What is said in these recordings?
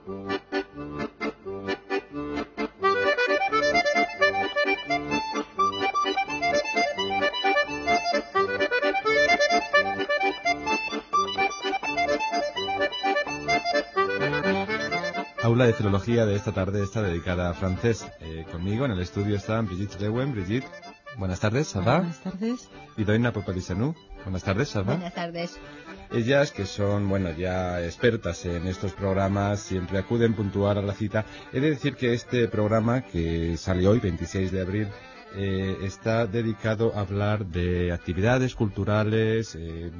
Aula de Filología de esta tarde está dedicada a francés. Conmigo en el estudio están Brigitte Lewen. Brigitte, buenas tardes, ¿ça va? Buenas tardes. Y Doina Popadisanu. Buenas tardes, ¿ça va? Buenas tardes. Ellas, que son, ya expertas en estos programas, siempre acuden puntual a la cita. He de decir que este programa, que sale hoy, 26 de abril, está dedicado a hablar de actividades culturales,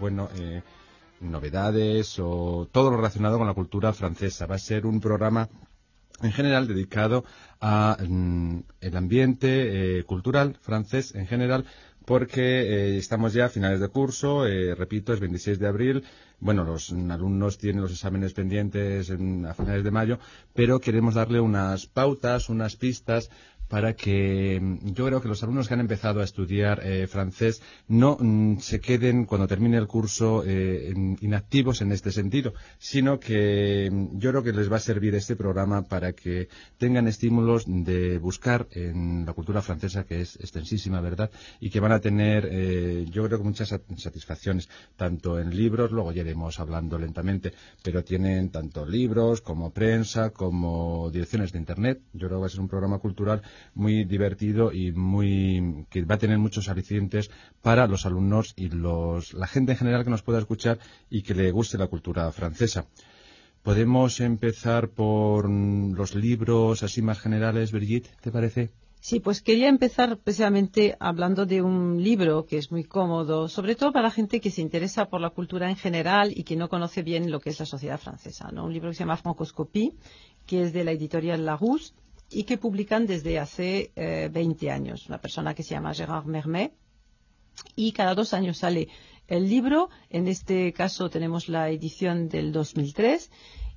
novedades o todo lo relacionado con la cultura francesa. Va a ser un programa en general dedicado a el ambiente cultural francés en general, porque estamos ya a finales de curso, repito, es 26 de abril. Bueno, los alumnos tienen los exámenes pendientes a finales de mayo, pero queremos darle unas pautas, unas pistas para que yo creo que los alumnos que han empezado a estudiar francés no se queden cuando termine el curso inactivos en este sentido, sino que yo creo que les va a servir este programa para que tengan estímulos de buscar en la cultura francesa, que es extensísima, ¿verdad? Y que van a tener, yo creo que muchas satisfacciones, tanto en libros, luego ya iremos hablando lentamente, pero tienen tanto libros como prensa, como direcciones de Internet. Yo creo que va a ser un programa cultural muy divertido y que va a tener muchos alicientes para los alumnos y la gente en general que nos pueda escuchar y que le guste la cultura francesa. Podemos empezar por los libros así más generales, Brigitte, ¿te parece? Sí, pues quería empezar precisamente hablando de un libro que es muy cómodo, sobre todo para la gente que se interesa por la cultura en general y que no conoce bien lo que es la sociedad francesa, ¿no? Un libro que se llama Francoscopie, que es de la editorial Larousse y que publican desde hace 20 años. Una persona que se llama Gérard Mermet, y cada 2 años sale el libro. En este caso tenemos la edición del 2003.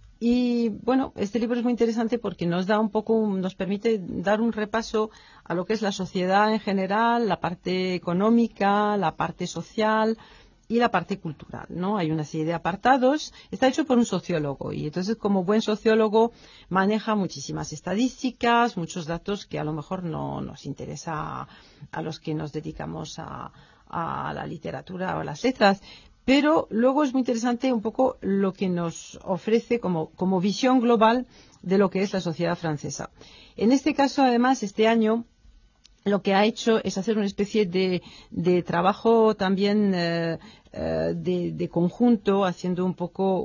Y bueno, este libro es muy interesante porque nos permite dar un repaso a lo que es la sociedad en general, la parte económica, la parte social y la parte cultural, ¿no? Hay una serie de apartados. Está hecho por un sociólogo y entonces, como buen sociólogo, maneja muchísimas estadísticas, muchos datos que a lo mejor no nos interesa a los que nos dedicamos a la literatura o a las letras. Pero luego es muy interesante un poco lo que nos ofrece como visión global de lo que es la sociedad francesa. En este caso, además, este año lo que ha hecho es hacer una especie de trabajo también de conjunto, haciendo un poco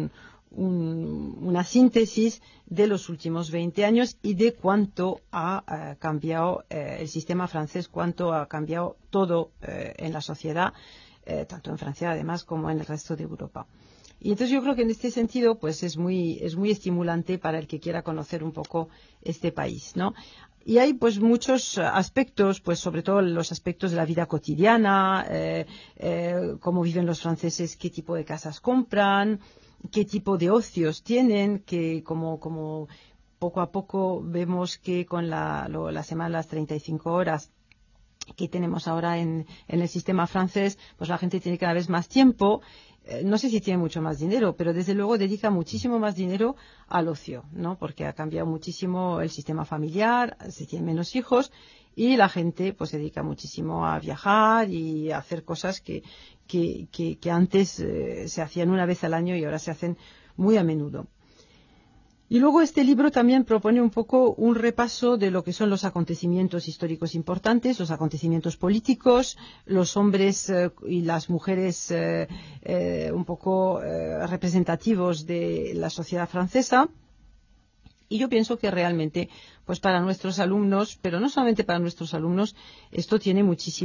una síntesis de los últimos 20 años y de cuánto ha cambiado el sistema francés, cuánto ha cambiado todo en la sociedad, tanto en Francia además como en el resto de Europa. Y entonces yo creo que en este sentido pues es muy estimulante para el que quiera conocer un poco este país, ¿no? Y hay pues muchos aspectos, pues sobre todo los aspectos de la vida cotidiana, cómo viven los franceses, qué tipo de casas compran, qué tipo de ocios tienen, que como poco a poco vemos que con la semana de las 35 horas que tenemos ahora en el sistema francés, pues la gente tiene cada vez más tiempo. No sé si tiene mucho más dinero, pero desde luego dedica muchísimo más dinero al ocio, ¿no? Porque ha cambiado muchísimo el sistema familiar, se tienen menos hijos y la gente pues se dedica muchísimo a viajar y a hacer cosas que antes se hacían una vez al año y ahora se hacen muy a menudo. Y luego este libro también propone un poco un repaso de lo que son los acontecimientos históricos importantes, los acontecimientos políticos, los hombres y las mujeres un poco representativos de la sociedad francesa. Y yo pienso que realmente, pues para nuestros alumnos, pero no solamente para nuestros alumnos, esto tiene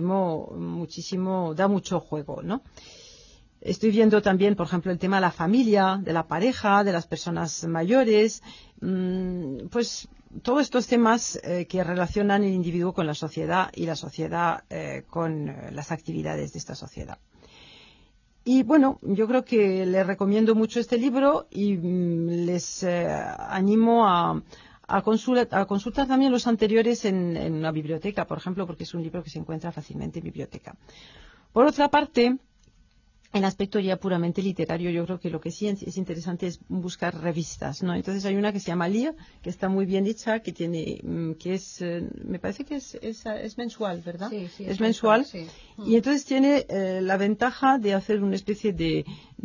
da mucho juego, ¿no? Estoy viendo también, por ejemplo, el tema de la familia, de la pareja, de las personas mayores, pues todos estos temas que relacionan el individuo con la sociedad y la sociedad con las actividades de esta sociedad. Y bueno, yo creo que les recomiendo mucho este libro y les animo a consultar también los anteriores en una biblioteca, por ejemplo, porque es un libro que se encuentra fácilmente en biblioteca. Por otra parte, el aspecto ya puramente literario, yo creo que lo que sí es interesante es buscar revistas, ¿no? Entonces hay una que se llama Lire, que está muy bien hecha, que tiene, me parece que es mensual, ¿verdad? Sí, sí, es mensual. Sí. Y entonces tiene la ventaja de hacer una especie de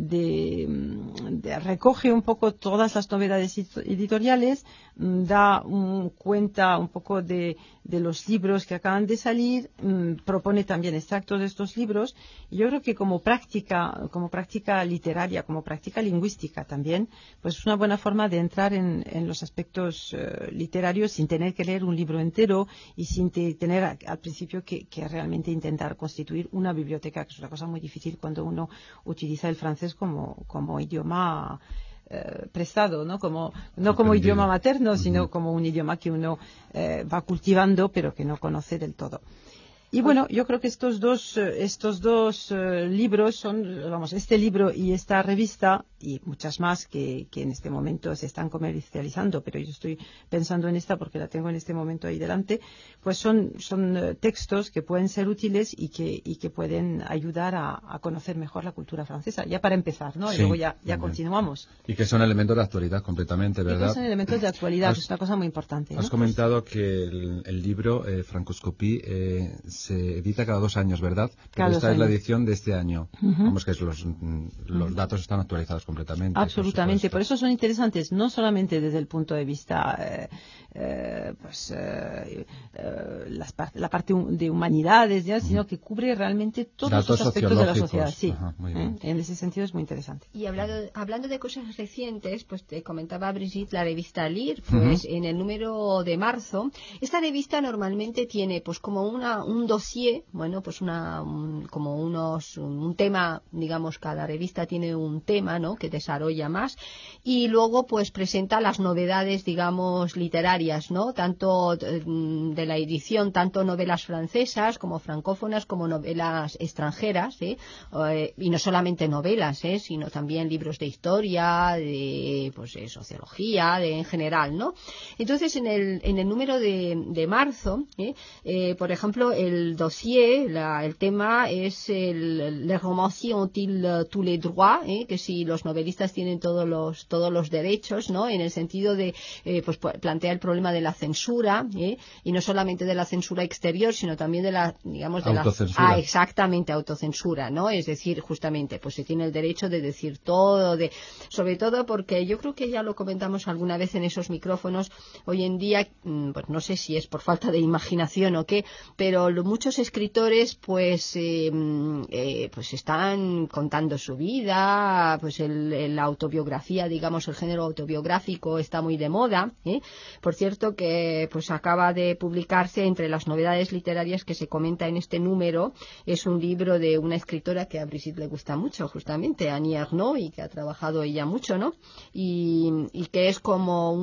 recoge un poco todas las novedades editoriales, da cuenta un poco de los libros que acaban de salir, propone también extractos de estos libros, y yo creo que como práctica literaria, como práctica lingüística también, pues es una buena forma de entrar en los aspectos literarios sin tener que leer un libro entero y sin tener al principio que realmente intentar constituir una biblioteca, que es una cosa muy difícil cuando uno utiliza el francés como idioma prestado, ¿no? No como idioma materno, sino como un idioma que uno va cultivando pero que no conoce del todo. Y bueno, yo creo que estos dos libros son, vamos, este libro y esta revista y muchas más que en este momento se están comercializando, pero yo estoy pensando en esta porque la tengo en este momento ahí delante, pues son textos que pueden ser útiles y que pueden ayudar a conocer mejor la cultura francesa, ya para empezar, ¿no? Sí, y luego ya continuamos. Y que son elementos de actualidad completamente, ¿verdad? Y que son elementos de actualidad, que es una cosa muy importante, ¿no? Has comentado que el libro Francoscopie se edita cada 2 años, ¿verdad? Pero esta es la edición de este año. Vamos, que los datos están actualizados completamente. Absolutamente, por eso son interesantes, no solamente desde el punto de vista la parte de humanidades, ¿ya? Sino que cubre realmente todos datos los aspectos de la sociedad. Sí, Ajá, muy bien. En ese sentido es muy interesante. Y hablando de cosas recientes, pues te comentaba Brigitte la revista Lire, pues en el número de marzo, esta revista normalmente tiene pues como un dossier, bueno, pues un tema, digamos, cada revista tiene un tema, ¿no?, que desarrolla más, y luego pues presenta las novedades, digamos, literarias, ¿no?, tanto de la edición, tanto novelas francesas como francófonas como novelas extranjeras, y no solamente novelas, sino también libros de historia, de sociología, en general, ¿no? Entonces en el número de marzo, por ejemplo, el dossier, el tema es les romanciers ont-ils tous les droits, que si los novelistas tienen todos los derechos, ¿no? En el sentido de pues plantea el problema de la censura, y no solamente de la censura exterior, sino también de la, digamos, de autocensura. Exactamente, autocensura, ¿no? Es decir, justamente, pues se tiene el derecho de decir todo, sobre todo porque yo creo que ya lo comentamos alguna vez en esos micrófonos, hoy en día, pues no sé si es por falta de imaginación o qué, pero muchos escritores pues están contando su vida, pues la autobiografía, digamos, el género autobiográfico está muy de moda, Por cierto que pues acaba de publicarse, entre las novedades literarias que se comenta en este número, es un libro de una escritora que a Brigitte le gusta mucho, justamente, Annie Ernaux, y que ha trabajado ella mucho, ¿no? Y que es como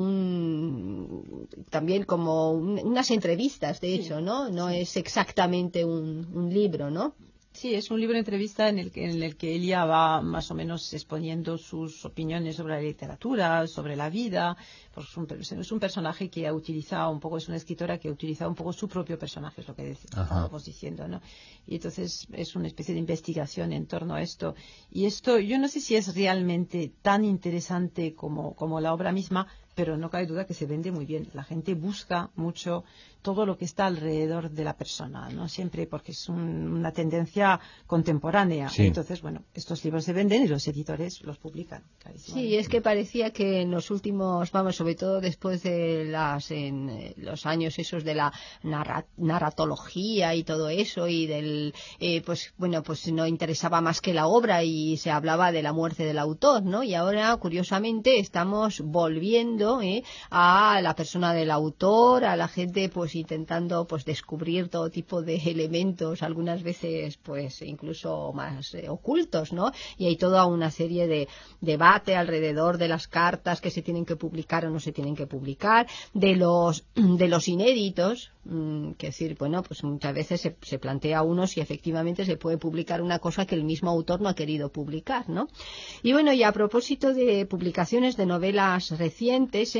también como unas entrevistas, de hecho, ¿no? No es exactamente un libro, ¿no? Sí, es un libro de entrevista en el que ella va más o menos exponiendo sus opiniones sobre la literatura, sobre la vida. Pues es un personaje que ha utilizado un poco, es una escritora que ha utilizado un poco su propio personaje, es lo que estábamos diciendo, ¿no? Y entonces es una especie de investigación en torno a esto. Y esto, yo no sé si es realmente tan interesante como la obra misma, pero no cabe duda que se vende muy bien. La gente busca mucho todo lo que está alrededor de la persona, ¿no? Siempre, porque es una tendencia contemporánea. Sí. Entonces, bueno, estos libros se venden y los editores los publican. Sí, es que parecía que en los últimos, sobre todo después de los años esos de la narratología y todo eso, y del, pues no interesaba más que la obra y se hablaba de la muerte del autor, ¿no? Y ahora, curiosamente, estamos volviendo a la persona del autor, a la gente pues intentando pues descubrir todo tipo de elementos, algunas veces pues incluso más ocultos, ¿no? Y hay toda una serie de debate alrededor de las cartas que se tienen que publicar o no se tienen que publicar, de los inéditos, que decir, bueno, pues muchas veces se plantea uno si efectivamente se puede publicar una cosa que el mismo autor no ha querido publicar, ¿no? Y bueno, y a propósito de publicaciones de novelas recientes,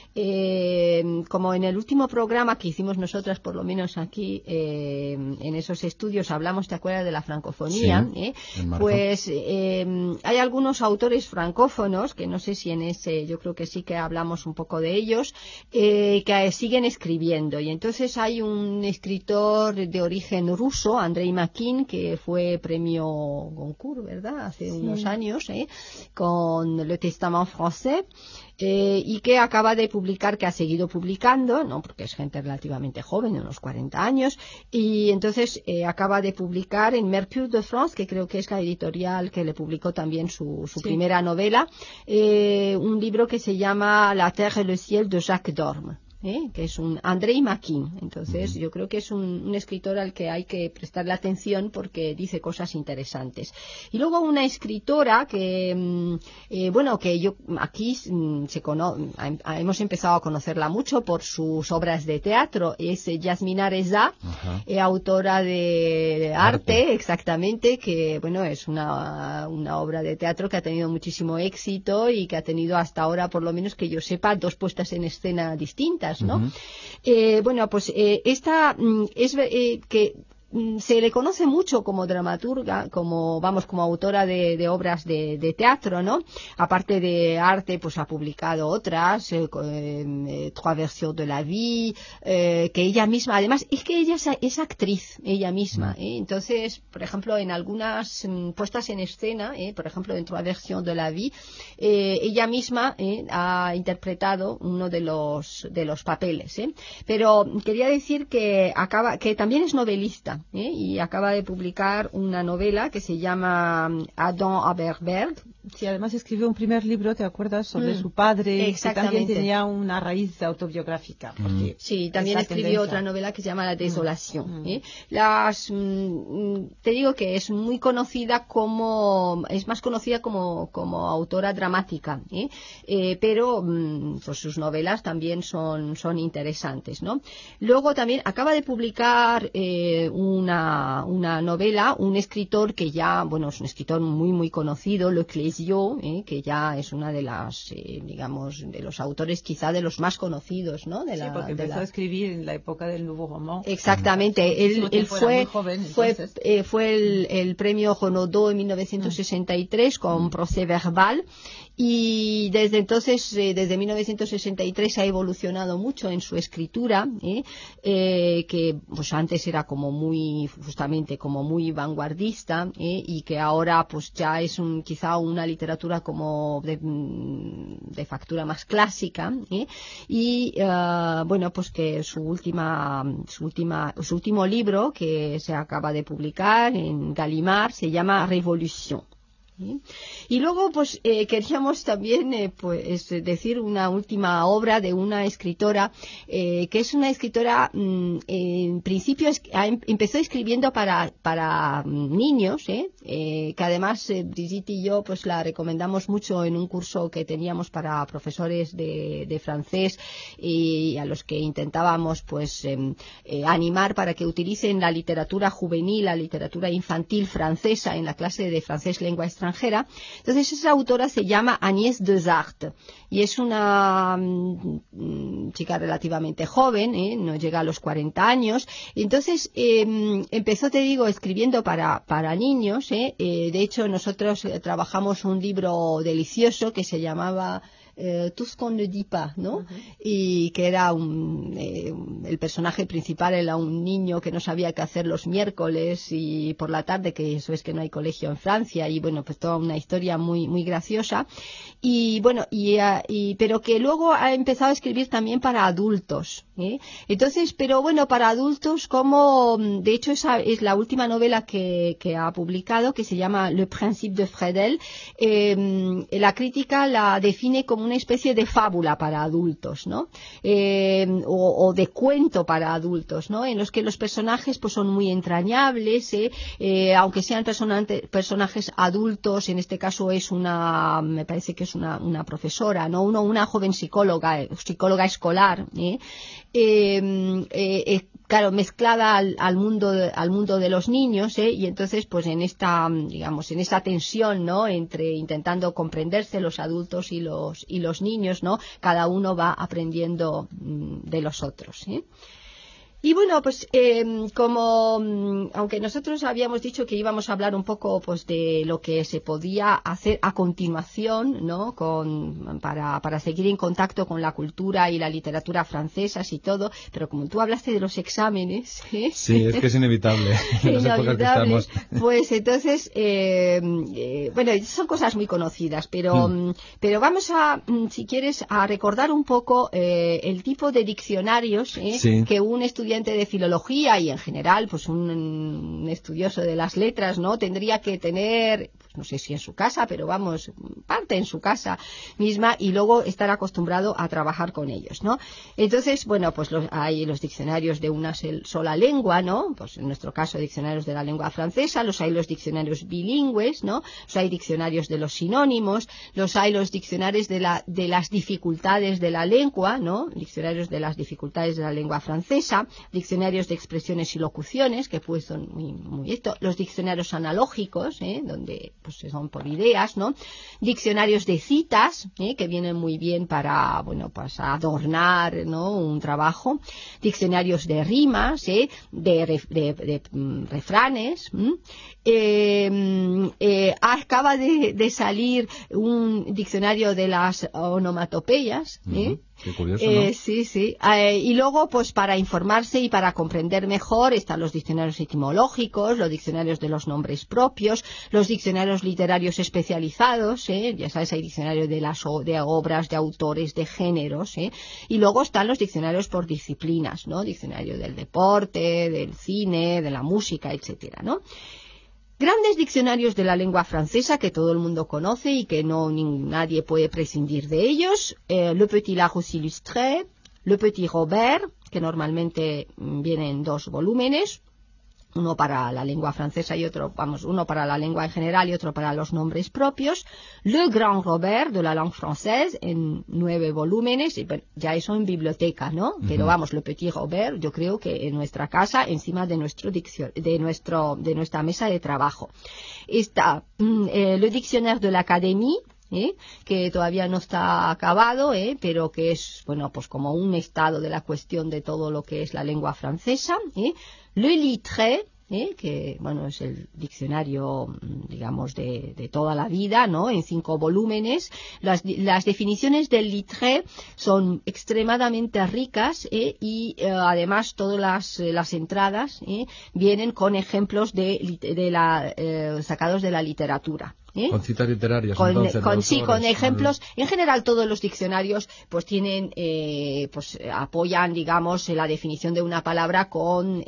como en el último programa que hicimos nosotras, por lo menos aquí, en esos estudios, hablamos, ¿te acuerdas Día de la Francofonía, pues hay algunos autores francófonos, que no sé si en ese, yo creo que sí que hablamos un poco de ellos, que siguen escribiendo. Y entonces hay un escritor de origen ruso, Andrei Makin, que fue premio Goncourt, ¿verdad?, hace unos años, con Le Testament Français, y que acaba de publicar, que ha seguido publicando, ¿no?, porque es gente relativamente joven, de unos 40 años, y entonces acaba de publicar en Mercure de France, que creo que es la editorial que le publicó también su primera novela, un libro que se llama La Terre et le Ciel de Jacques Dorme, que es un Andrei Makin. Entonces yo creo que es un escritor al que hay que prestarle atención porque dice cosas interesantes. Y luego una escritora que que yo aquí hemos empezado a conocerla mucho por sus obras de teatro, es Yasmina Reza, autora de Arte, exactamente, que bueno, es una obra de teatro que ha tenido muchísimo éxito y que ha tenido hasta ahora, por lo menos que yo sepa, 2 puestas en escena distintas, ¿no? Esta es que se le conoce mucho como dramaturga, como autora de obras de teatro, ¿no? Aparte de arte, pues ha publicado otras, Trois versions de la vie, que ella misma, además, es que ella es actriz, ella misma, entonces, por ejemplo, en algunas puestas en escena, por ejemplo, en Trois versions de la vie, ella misma ha interpretado uno de los papeles, pero quería decir que también es novelista, y acaba de publicar una novela que se llama Adam Aberberg. Sí, además escribió un primer libro, ¿te acuerdas?, sobre su padre, que también tenía una raíz autobiográfica. Sí, también escribió otra novela que se llama La Desolación. Te digo que es muy conocida es más conocida como autora dramática, pero pues sus novelas también son interesantes, ¿no? Luego también acaba de publicar una novela, un escritor que ya, bueno, es un escritor muy muy conocido, Le Clésio, que ya es una de las, digamos, de los autores quizá de los más conocidos, ¿no? Porque empezó a escribir en la época del Nouveau Roman. Exactamente, él fue el premio Renaudot en 1963 con Procès Verbal, y desde entonces, desde 1963 ha evolucionado mucho en su escritura, que pues antes era como muy, justamente como muy vanguardista, y que ahora pues ya es quizá una literatura como de factura más clásica, y bueno, pues que su último libro, que se acaba de publicar en Gallimard, se llama Révolution. Y luego pues queríamos también pues decir una última obra de una escritora, que es una escritora, en principio empezó escribiendo para niños, que además Brigitte y yo pues la recomendamos mucho en un curso que teníamos para profesores de francés, y a los que intentábamos pues animar para que utilicen la literatura juvenil, la literatura infantil francesa en la clase de francés lengua extranjera. Entonces esa autora se llama Agnès Desartes y es una chica relativamente joven, no llega a los 40 años. Entonces empezó, te digo, escribiendo para niños. De hecho nosotros trabajamos un libro delicioso que se llamaba Tout ce qu'on ne dit pas, ¿no? Y que era el personaje principal era un niño que no sabía qué hacer los miércoles y por la tarde, que eso es que no hay colegio en Francia, y bueno, pues toda una historia muy muy graciosa, y bueno, pero que luego ha empezado a escribir también para adultos, entonces, pero bueno, para adultos, como de hecho esa es la última novela que ha publicado, que se llama Le Principe de Fredel. La crítica la define como una especie de fábula para adultos, ¿no? O de cuento para adultos, ¿no? En los que los personajes pues son muy entrañables, aunque sean personajes adultos. En este caso me parece que es una profesora, ¿no? Una joven psicóloga escolar, claro, mezclada al mundo de los niños, y entonces pues en esta, digamos, en esa tensión, ¿no?, entre intentando comprenderse los adultos y los niños, ¿no?, cada uno va aprendiendo de los otros, Y bueno, pues como aunque nosotros habíamos dicho que íbamos a hablar un poco pues de lo que se podía hacer a continuación, ¿no? Para seguir en contacto con la cultura y la literatura francesas y todo, pero como tú hablaste de los exámenes, sí, es que es inevitable. Inevitable. Pues entonces, bueno, son cosas muy conocidas, pero vamos a, si quieres, a recordar un poco el tipo de diccionarios que un estudiante de filología y en general pues un estudioso de las letras no tendría que tener, pues no sé si en su casa, pero vamos, parte en su casa misma y luego estar acostumbrado a trabajar con ellos, ¿no? Entonces, bueno, pues hay los diccionarios de una sola lengua, ¿no? Pues en nuestro caso diccionarios de la lengua francesa, hay los diccionarios bilingües, ¿no? Hay diccionarios de los sinónimos, hay los diccionarios de las dificultades de la lengua, ¿no? Diccionarios de las dificultades de la lengua francesa, diccionarios de expresiones y locuciones, que pues son muy esto, los diccionarios analógicos, donde pues son por ideas, ¿no? Diccionarios de citas, que vienen muy bien para, bueno, pues adornar, ¿no? Un trabajo, diccionarios de rimas, de refranes, acaba de salir un diccionario de las onomatopeyas, Qué curioso, ¿no? Sí. Y luego, pues para informarse y para comprender mejor están los diccionarios etimológicos, los diccionarios de los nombres propios, los diccionarios literarios especializados, ya sabes, hay diccionarios de obras, de autores, de géneros, y luego están los diccionarios por disciplinas, ¿no? Diccionario del deporte, del cine, de la música, etcétera, ¿no? Grandes diccionarios de la lengua francesa que todo el mundo conoce y que nadie puede prescindir de ellos. Le Petit Larousse Illustré, Le Petit Robert, que normalmente viene en 2 volúmenes, uno para la lengua francesa y uno para la lengua en general y otro para los nombres propios. Le Grand Robert de la langue française en 9 volúmenes, y bueno, ya eso en biblioteca, ¿no? Pero vamos, Le Petit Robert, yo creo que en nuestra casa, encima de nuestra mesa de trabajo. Está le Dictionnaire de l'Académie, que todavía no está acabado, pero que es, bueno, pues como un estado de la cuestión de todo lo que es la lengua francesa, Le Littré, que bueno, es el diccionario, digamos, de toda la vida, ¿no? En 5 volúmenes. Las definiciones del Littré son extremadamente ricas, y además todas las entradas vienen con ejemplos sacados de la literatura. Con citas literarias, con ejemplos. En general todos los diccionarios pues tienen, pues apoyan, digamos, la definición de una palabra con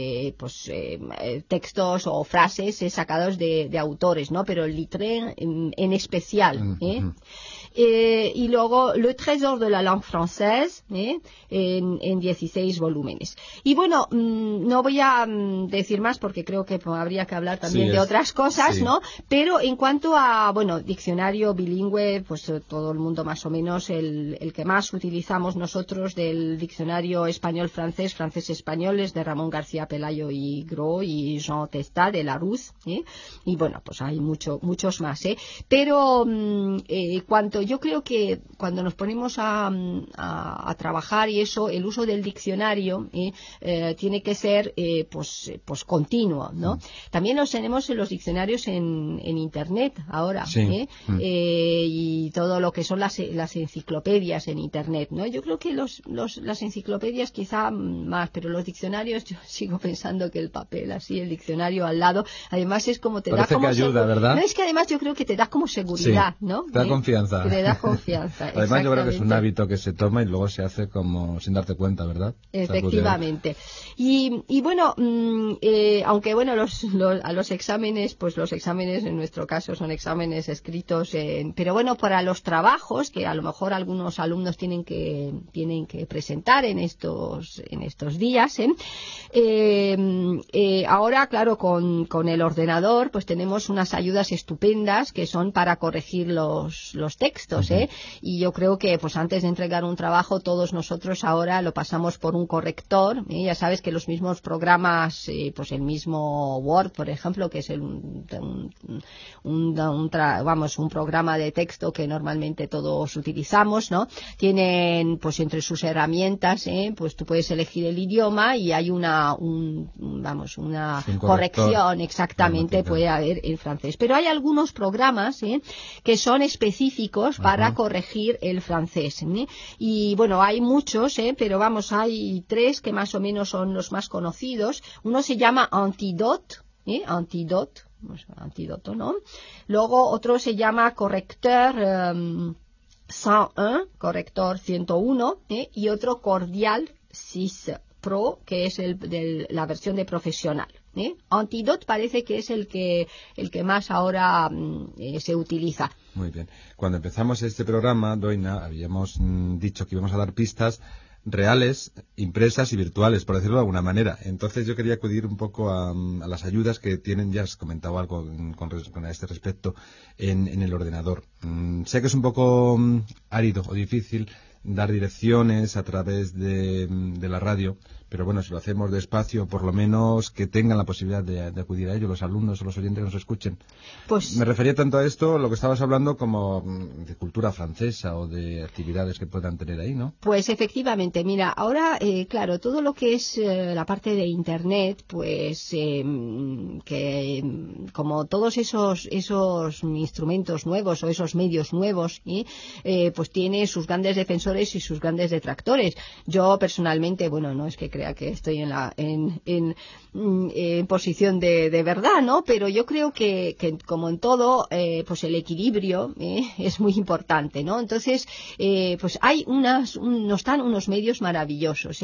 textos o frases sacados de autores, ¿no? Pero el Littré en especial, y luego Le Trésor de la langue française, en 16 volúmenes. Y bueno, no voy a decir más porque creo que habría que hablar también de otras cosas, ¿no? Pero en cuanto a, bueno, diccionario bilingüe, pues todo el mundo más o menos, el que más utilizamos nosotros del diccionario español-francés, francés-español, es de Ramón García Pelayo y Gros y Jean Testat de Larousse, y bueno, pues hay muchos más, pero yo creo que cuando nos ponemos a trabajar y eso, el uso del diccionario tiene que ser pues continuo, ¿no? También los tenemos en los diccionarios en internet ahora, y todo lo que son las enciclopedias en internet, ¿no? Yo creo que las enciclopedias quizá más, pero los diccionarios yo sigo pensando que el papel así, el diccionario al lado, además es como Parece como que ayuda, ¿verdad? No, es que además yo creo que te da como seguridad, ¿no? Te da confianza. Te da confianza. Además yo creo que es un hábito que se toma y luego se hace como sin darte cuenta, ¿verdad? Efectivamente. Y bueno, aunque bueno, a los exámenes, pues los exámenes en nuestro caso son exámenes escritos, pero bueno, para los trabajos que a lo mejor algunos alumnos tienen que presentar en estos días, ahora claro, con el ordenador pues tenemos unas ayudas estupendas que son para corregir los textos textos, y yo creo que pues antes de entregar un trabajo todos nosotros ahora lo pasamos por un corrector, ya sabes que los mismos programas, pues el mismo Word, por ejemplo, que es un programa de texto que normalmente todos utilizamos, ¿no? Tienen pues entre sus herramientas, pues tú puedes elegir el idioma y hay una corrección, exactamente, puede haber en francés. Pero hay algunos programas que son específicos para corregir el francés. Y bueno, hay muchos, pero vamos, hay 3 que más o menos son los más conocidos. Uno se llama Antidote, antídoto, ¿no? Luego otro se llama Correcteur 101, Corrector 101, y otro Cordial 6 Pro, que es la versión de profesional. Antidote parece que es el que más ahora se utiliza. Muy bien. Cuando empezamos este programa, Doina, habíamos dicho que íbamos a dar pistas reales, impresas y virtuales, por decirlo de alguna manera. Entonces yo quería acudir un poco a las ayudas que tienen, ya has comentado algo con este respecto, en el ordenador. Sé que es un poco árido o difícil dar direcciones a través de la radio, pero bueno, si lo hacemos despacio, por lo menos que tengan la posibilidad de acudir a ello los alumnos o los oyentes que nos escuchen. Pues me refería tanto a esto, lo que estabas hablando, como de cultura francesa o de actividades que puedan tener ahí, ¿no? Pues efectivamente, mira, ahora, claro, todo lo que es la parte de Internet, pues que como todos esos instrumentos nuevos o esos medios nuevos, pues tiene sus grandes defensores y sus grandes detractores. Yo personalmente, bueno, no es que crea que estoy en posición de verdad, ¿no? Pero yo creo que como en todo, pues el equilibrio es muy importante, ¿no? Entonces, pues nos dan unos medios maravillosos,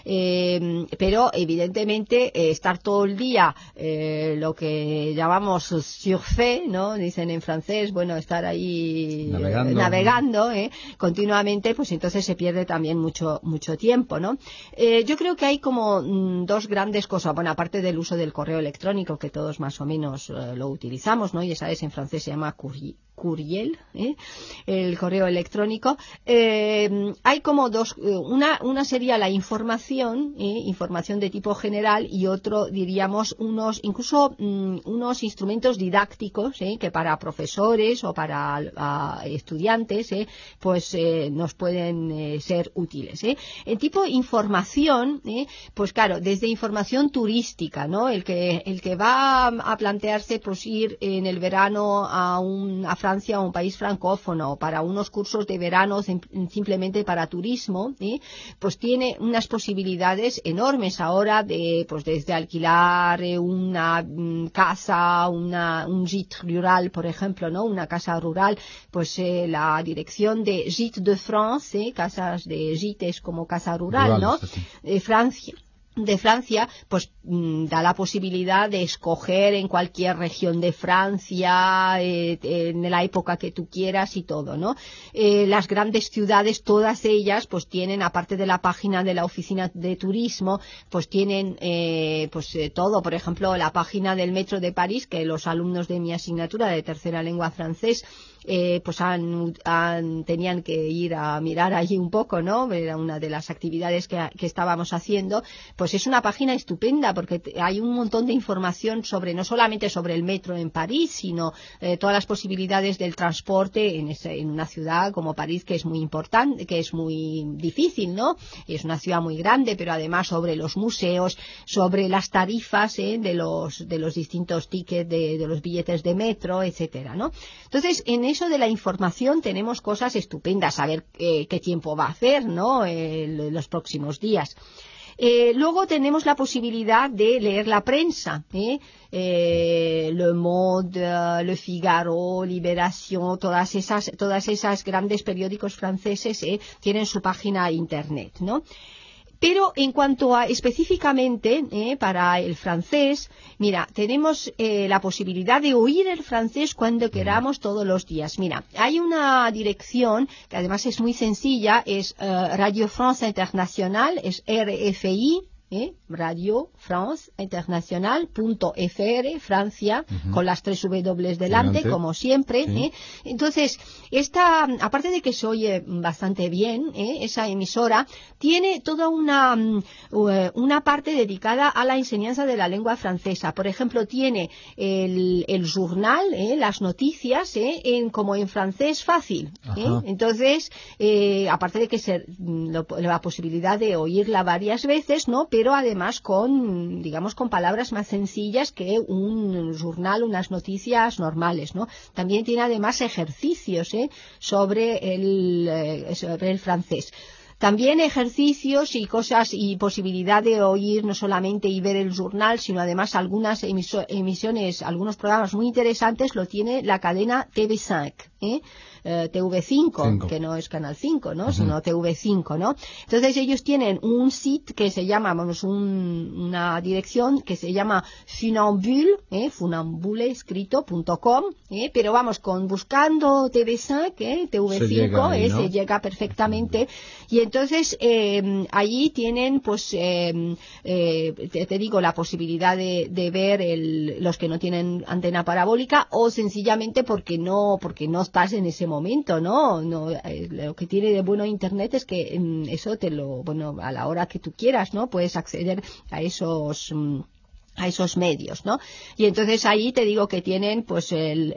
pero evidentemente estar todo el día lo que llamamos surfer, ¿no? Dicen en francés, bueno, estar ahí navegando continuamente, pues entonces se pierde también mucho tiempo, ¿no? Yo creo que hay como 2 grandes cosas. Bueno, aparte del uso del correo electrónico, que todos más o menos lo utilizamos, ¿no? Y sabes, en francés se llama courriel, el correo electrónico. Hay como 2, una sería la información de tipo general, y otro, diríamos, unos instrumentos didácticos, que para profesores o para estudiantes, pues nos pueden ser útiles. En tipo información, pues claro, desde información turística, ¿no? El que va a plantearse pues ir en el verano a Francia, a un país francófono, para unos cursos de verano simplemente para turismo, pues tiene unas posibilidades enormes ahora desde alquilar una casa, un gîte rural, por ejemplo, ¿no? Una casa rural, pues la dirección de Gîtes de France, casas de gîtes como casa rural, ¿no? De Francia, pues da la posibilidad de escoger en cualquier región de Francia, en la época que tú quieras y todo, ¿no? Las grandes ciudades, todas ellas, pues tienen, aparte de la página de la oficina de turismo, pues tienen todo. Por ejemplo, la página del Metro de París, que los alumnos de mi asignatura de tercera lengua francés pues tenían que ir a mirar allí un poco, ¿no? Era una de las actividades que estábamos haciendo. Pues es una página estupenda porque hay un montón de información no solamente sobre el metro en París, sino todas las posibilidades del transporte en una ciudad como París, que es muy importante, que es muy difícil, ¿no? Es una ciudad muy grande, pero además sobre los museos, sobre las tarifas de los distintos tickets de los billetes de metro, etcétera, ¿no? Entonces, en eso de la información tenemos cosas estupendas, a ver qué tiempo va a hacer, ¿no? Los próximos días. Luego tenemos la posibilidad de leer la prensa, Le Monde, Le Figaro, Libération, todas esas grandes periódicos franceses tienen su página internet, ¿no? Pero en cuanto a específicamente para el francés, mira, tenemos la posibilidad de oír el francés cuando queramos todos los días. Mira, hay una dirección que además es muy sencilla, es Radio France Internationale, es RFI, Radio France International.fr, Francia, con las 3 W delante, como siempre. Sí. Entonces, aparte de que se oye bastante bien, esa emisora tiene toda una parte dedicada a la enseñanza de la lengua francesa. Por ejemplo, tiene el journal, las noticias, como en francés fácil. Entonces, aparte de que la posibilidad de oírla varias veces, ¿no? Pero además con palabras más sencillas que un journal, unas noticias normales, ¿no? También tiene además ejercicios sobre el francés. También ejercicios y cosas y posibilidad de oír no solamente y ver el journal, sino además algunas emisiones, algunos programas muy interesantes lo tiene la cadena TV5, TV5, que no es Canal 5, ¿no? Sino TV5, ¿no? Entonces ellos tienen un sitio que se llama, una dirección que se llama funambule.com, pero buscando TV5, TV5, se llega perfectamente. Y entonces allí tienen, pues, te digo, la posibilidad de ver los que no tienen antena parabólica, o sencillamente porque no estás en ese momento, ¿no? Lo que tiene de bueno Internet es que eso a la hora que tú quieras, ¿no? Puedes acceder a esos medios, ¿no? Y entonces ahí te digo que tienen pues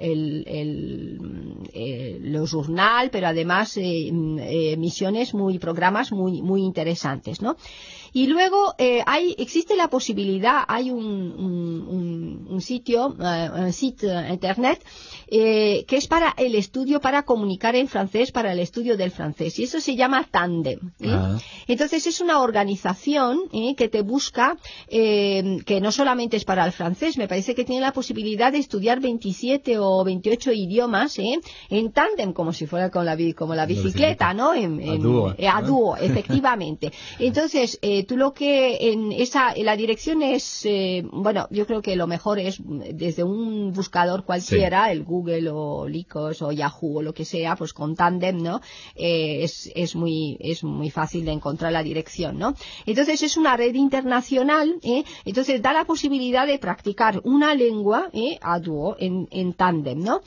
los journal, pero además programas muy interesantes, ¿no? Y luego existe la posibilidad, hay un sitio internet que es para el estudio, para comunicar en francés, para el estudio del francés, y eso se llama Tandem. Entonces es una organización que te busca, que no solamente es para el francés, me parece que tiene la posibilidad de estudiar 27 o 28 idiomas en tándem, como si fuera como la bicicleta, ¿no? A dúo, efectivamente. Entonces, tú lo que la dirección es, yo creo que lo mejor es desde un buscador cualquiera, el Google o Lycos o Yahoo o lo que sea, pues con Tandem, ¿no? Es muy fácil de encontrar la dirección, ¿no? Entonces es una red internacional, entonces da la posibilidad de practicar una lengua a dúo, en Tandem, ¿no?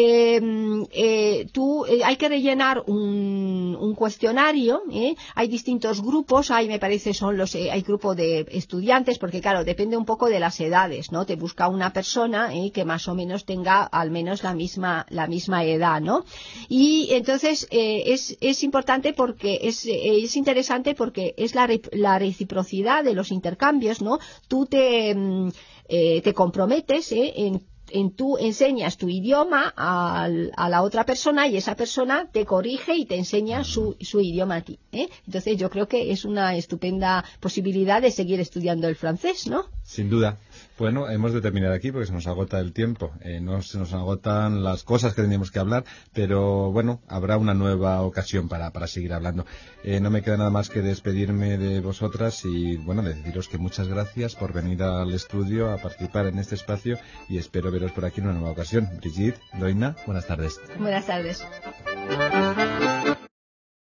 Hay que rellenar un cuestionario, hay distintos grupos, me parece hay grupo de estudiantes, porque claro, depende un poco de las edades, ¿no? Te busca una persona que más o menos tenga al menos la misma edad, ¿no? Y entonces es importante porque es interesante porque es la reciprocidad de los intercambios, ¿no? Tú te comprometes tú enseñas tu idioma a la otra persona, y esa persona te corrige y te enseña su idioma a ti. Entonces yo creo que es una estupenda posibilidad de seguir estudiando el francés, ¿no? Sin duda. Bueno, hemos de terminar aquí porque se nos agota el tiempo. No se nos agotan las cosas que teníamos que hablar, pero bueno, habrá una nueva ocasión para seguir hablando. No me queda nada más que despedirme de vosotras y, bueno, deciros que muchas gracias por venir al estudio a participar en este espacio, y espero veros por aquí en una nueva ocasión. Brigitte, Loina, buenas tardes. Buenas tardes.